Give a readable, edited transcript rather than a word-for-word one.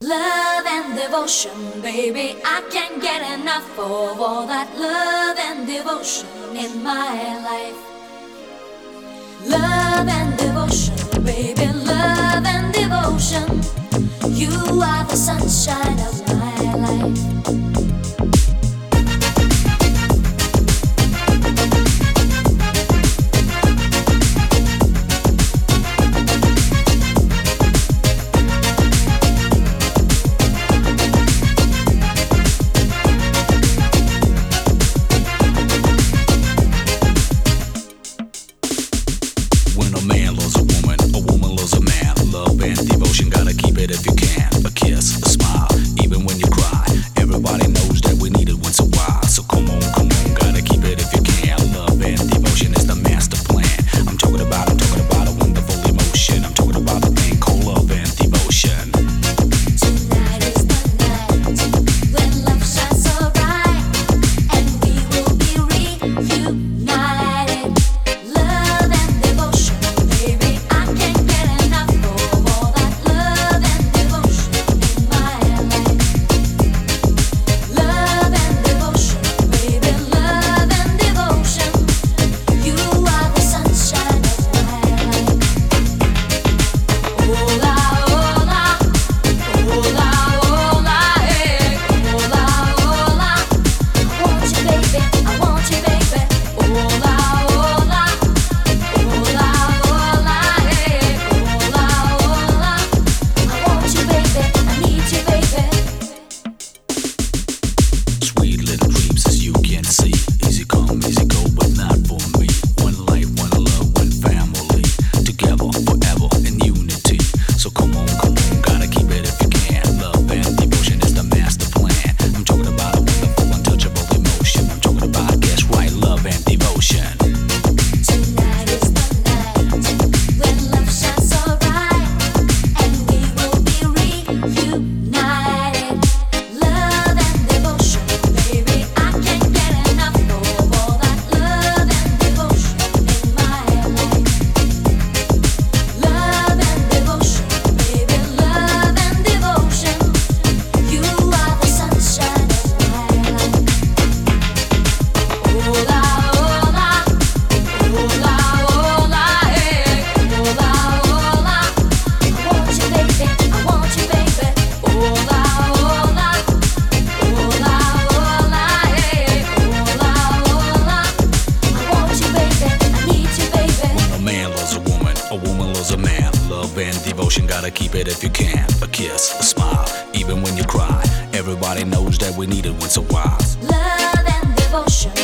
Love and devotion, baby, I can't get enough of all that love and devotion in my life. Love and devotion, baby, love and devotion. You are the sunshine of my life. Gotta keep it if you can. A kiss, a smile, even when you cry. Everybody knows that we need it once a while. So come on, gotta keep it if you can. Love and devotion is the master plan. I'm talking about a wonderful emotion. I'm talking about the thing called love and devotion. Tonight is the night when love shines so bright, and we will be reunited. Love and devotion, baby, I can't get enough of all that. Love and devotion in my life. Love and devotion, baby, love and devotion. You are the sunshine of my life. Hola, hola, hola, hola, hey. Hola, hola. I want you, baby, I want you, baby. Hola, hola, hola, hola, hey. Hola, hola. I want you, baby, I need you, baby. Sweet little dreams as you can see. Easy come, easy go, but not for me. One life, one love, one family. Together, forever, in unity. So come on, gotta keep it if you can. Love and devotion is the master plan. I'm talking about a wonderful, untouchable emotion. I'm talking about, guess right, love and devotion. Tonight is the night when love shines so bright, and we will be reunited. Love and devotion, baby, I can't get enough of all that. Love and devotion in my life. Love and devotion, baby, love and devotion. You are the sunshine of my life. Hola, hola, hola, hola, hey. Hola, hola. I want you, baby, I want you, baby. Hola, hola, hola, hola, hey. Hola, hola. I want you, baby, I need you, baby. When a man loves a woman loves a man. Love and devotion, gotta keep it if you can. A kiss, a smile, even when you cry. Everybody knows that we need it once a while. Love and devotion,